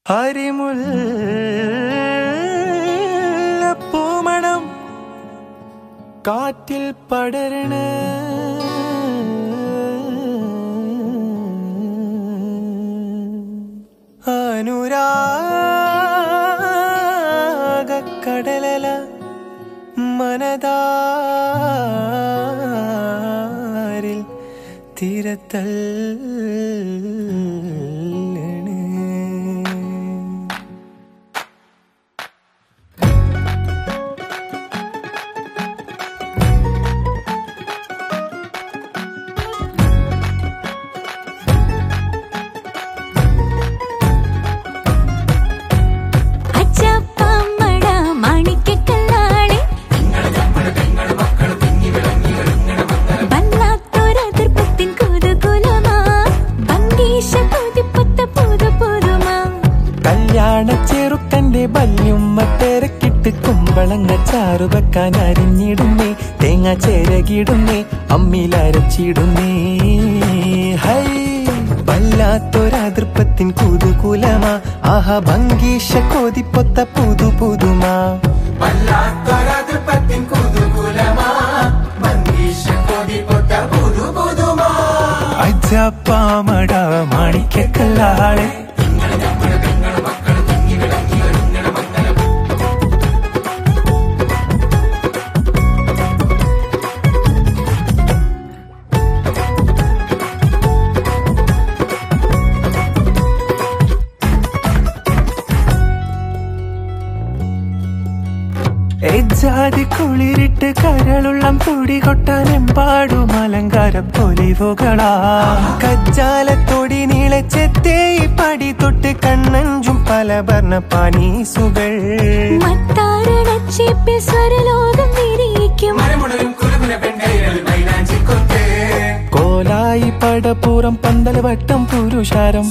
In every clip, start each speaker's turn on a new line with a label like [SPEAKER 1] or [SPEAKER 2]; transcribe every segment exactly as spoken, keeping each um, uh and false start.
[SPEAKER 1] അരിമുല്ലപ്പൂമണം കാറ്റിൽ പടരണ അനുരാഗക്കടലല മനതാരിൽ തീരത്തൽ ചെറുക്കന്റെ ബല്യുമ്മ തിരക്കിട്ട് കുമ്പളങ്ങ ചാറു വെക്കാൻ അരിഞ്ഞിടുന്നേ, തേങ്ങ ചേരകിടുന്നേ, അമ്മിലരച്ചിടുന്നേ. ഹൈ വല്ലാത്തൊരതൃപ്പത്തിൻ കുതുകുലമാ, ആഹ ഭംഗീഷ കൊതിപ്പൊത്ത പുതു പുതുമാ. വല്ലാത്തൊരതൃപ്പത്തിൻ കുതുകുലമാ, ഭംഗീഷ കൊതിപ്പൊത്ത പുതു പുതുമാ. അജപ്പാമട മാണിക്കക്കല്ലാളെ ജാതി കുളിരിട്ട് കരളുള്ളം തുടി കൊട്ടാനെമ്പാടും അലങ്കാര പൊലിവുകളാ. കജ്ജാലത്തൊടി നീളച്ചെത്തേ പടി തൊട്ട് കണ്ണഞ്ചും പല വർണ്ണ പാനീസുകൾ. കോലായി പടപ്പുറം പന്തൽ വട്ടം പുരുഷാരം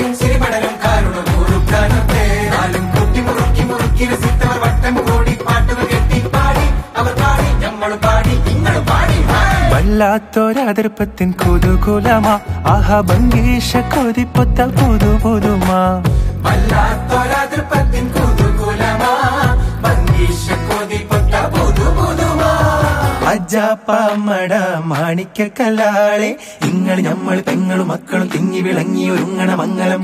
[SPEAKER 1] വല്ലാത്തൊരതൃപ്പത്തിൻ കുതുകുലമാ, ആഹ ഭംഗീഷ കൊതിപ്പൊത്ത പുതു പുതുമാ. വല്ലാത്തൊരതൃപ്പത്തിൻ കുതുകുലമാ, ഭംഗീഷ കൊതിപ്പൊത്ത പുതു പുതുമാ. അജാപ്പാമട മാണിക്കക്കല്ലാളെ ഇങ്ങൾ ഞമ്മൾ പെങ്ങളും മക്കളും തിങ്ങി വിളങ്ങി ഒരുങ്ങണ മംഗളം.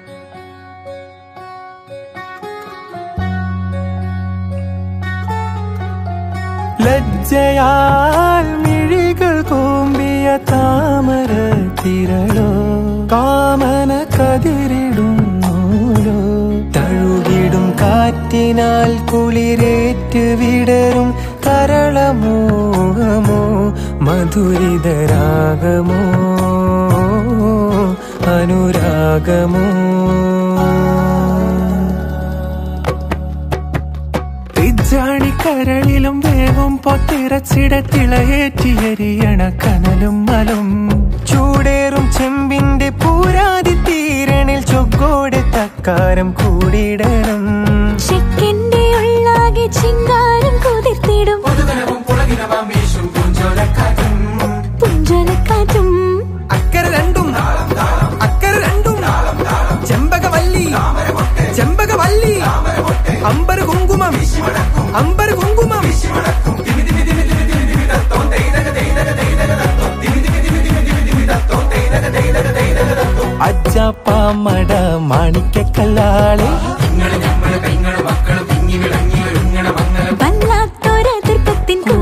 [SPEAKER 1] ലജ്ജയാൽ മിഴികൾ കൂമ്പിയ താമര തിരളോ, കാമന കതിരിടുന്നൂലോ. തഴുകിടും കാറ്റിനാൽ കുളിരേറ്റ് വിടരും കരളമോഹമോ, മധുരിതരാഗമോ അനുരാഗമോ. ജാണിക്കരളിലും വേവും പൊത്തിറച്ചിട തിളയേറ്റിയരിയണ കനലും മലും. ചൂടേറും ചെമ്പിന്റെ പൂരാതി തീരണിൽ ചൊഗ്ഗോടെ തക്കാരം കൂടിയിടണം. ചെക്കിന്റെ ഉള്ളാകെ ചിങ്കാരം കുതിർത്തിടും പുഞ്ചലക്കാറ്റും. അക്കര രണ്ടും അക്കര രണ്ടും ചെമ്പകവല്ലി ചെമ്പകവല്ലി. അമ്പർ കുങ്കുമം അമ്പർ കുങ്കുമം. അജപ്പാമട മാണിക്കക്കല്ലാളെ
[SPEAKER 2] വല്ലാത്തൊരതൃപ്പത്തിൻ